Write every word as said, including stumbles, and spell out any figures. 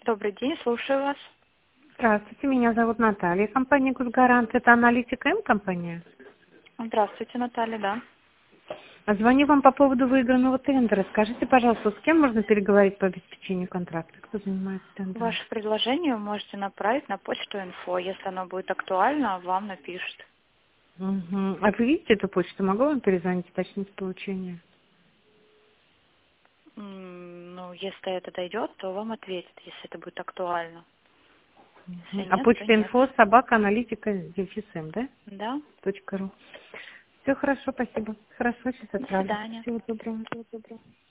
Добрый день, слушаю вас. Здравствуйте, меня зовут Наталья, компания «Госгарант». Это аналитика М-компания? Здравствуйте, Наталья, да. Звоню вам по поводу выигранного тендера. Скажите, пожалуйста, с кем можно переговорить по обеспечению контракта? Кто занимается тендером? Ваше предложение вы можете направить на почту инфо. Если оно будет актуально, вам напишут. Угу. А вы видите эту почту? Могу вам перезвонить, уточнить получение? М, Ну, если это дойдет, то вам ответят, если это будет актуально. Если А нет, то почта нет. инфо собака аналитика дефисем, да? Да. Точка ру. Все хорошо, спасибо. Хорошо, сейчас До отправлю. свидания. Всего доброго. Всего доброго.